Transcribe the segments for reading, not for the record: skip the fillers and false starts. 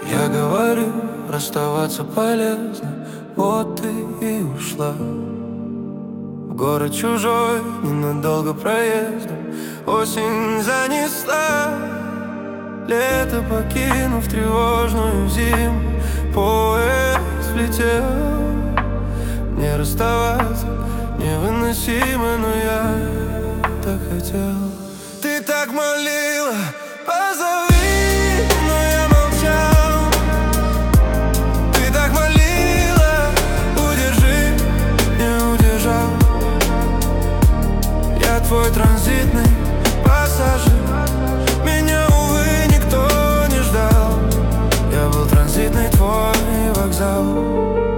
Я говорю, расставаться полезно, вот ты и ушла. В город чужой, ненадолго проездом, осень занесла. Лето покинув тревожную зиму, поезд влетел. Не расставаться невыносимо, но я так хотел. Ты так молила, позови, но я молчал. Ты так молила, удержи, не удержал. Я твой транзитный пассажир, меня, увы, никто не ждал. Я был транзитный твой вокзал.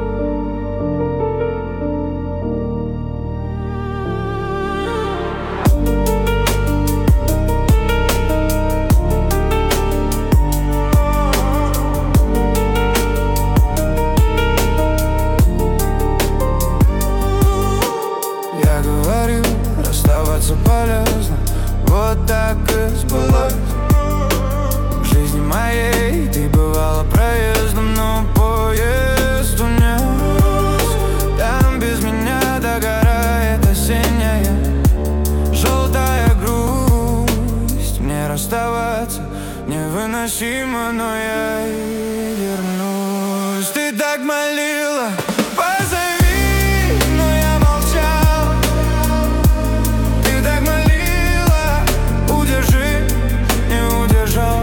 Расставаться полезно, вот так и сбылось. В жизни моей ты бывала проездом, но поезд унес. Там без меня догорает осенняя желтая грусть. Мне расставаться невыносимо, но я и вернусь. Ты так молила, позови, но я молчал. Ты так молила, удержи, не удержал.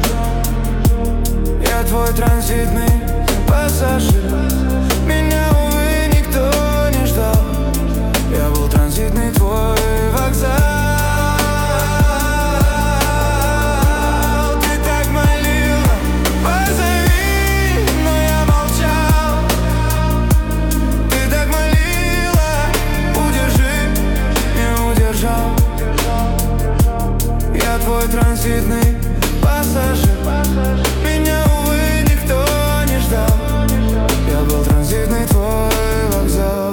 Я твой транзитный пассажир, меня, увы, никто не ждал. Я был транзитный твой вокзал. Твой транзитный пассажир, меня, увы, никто не ждал. Я был транзитный твой вокзал.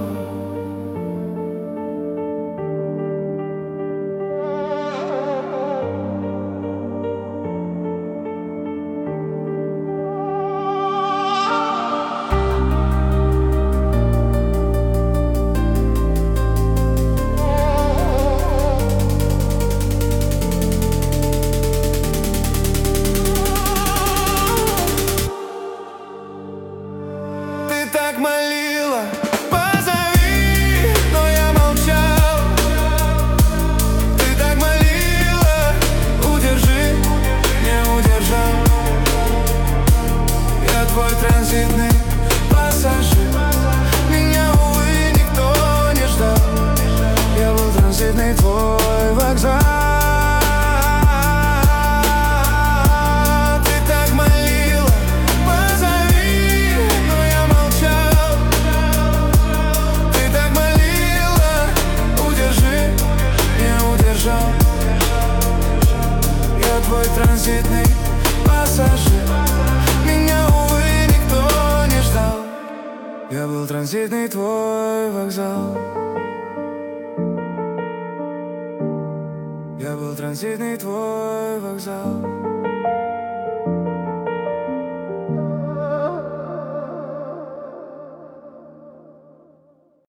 Так молила, позови, но я молчал. Ты так молила, удержи, не удержал. Я твой транзитный пассажир, меня, увы, никто не ждал. Я был транзитный твой вокзал. Я твой транзитный пассажир, меня, увы, никто не ждал. Я был транзитный твой вокзал. Я был транзитный твой вокзал.